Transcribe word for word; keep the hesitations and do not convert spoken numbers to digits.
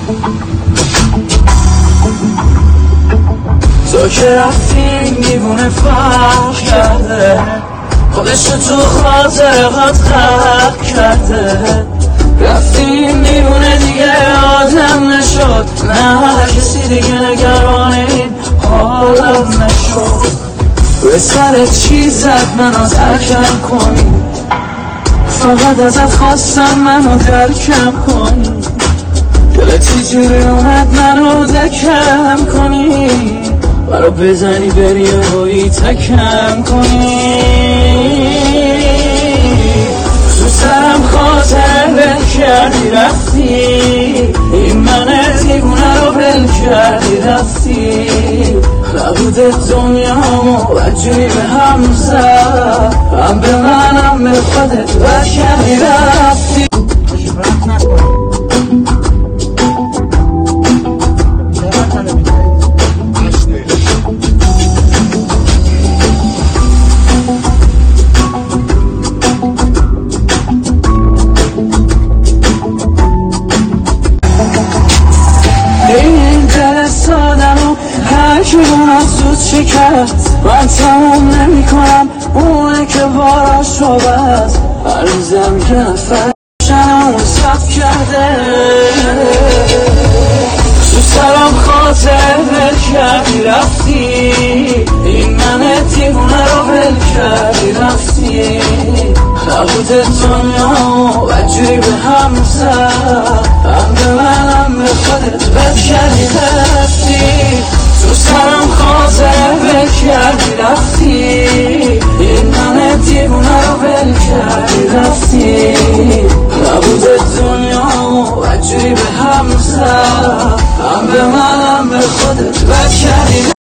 تو که رفتی میبونه فرق کرده، خودش تو خاطرات خلق کرده. رفتی میبونه دیگه آدم نشد، نه کسی دیگه نگران این حالم نشد. به سرت چی زد منو ترکم کنی، فقط ازت خواستم منو درکم کنی. دلت چی جوری اومد منو دکم کنی، برا بزنی بری و روی تکم کنی. تو سرم خاطر بل کردی رفتی، این من دیوونه رو بل کردی رفتی. نبودت دنیامو بجوری به هم زد، هم به منم به خودت بر کردی رفتی. این دل سادمو هر کی اون از زود شکست، من تموم نمی کنم اونه که باراش رو بست. هر روزم که نفرشنم صف کرده، تو سرم خاطر بل کردی رفتی. این من دیوونه رو بل کردی رفتی. نبوده دنیا بجوری به هم زد، هم به منم به خودت بل کردی رفتی. تو سرم خاطر بل کردی رفتی. این من دیوونه رو بل کردی رفتی. نبوده دنیا بجوری به هم زد، هم به منم به خودت بل کردی.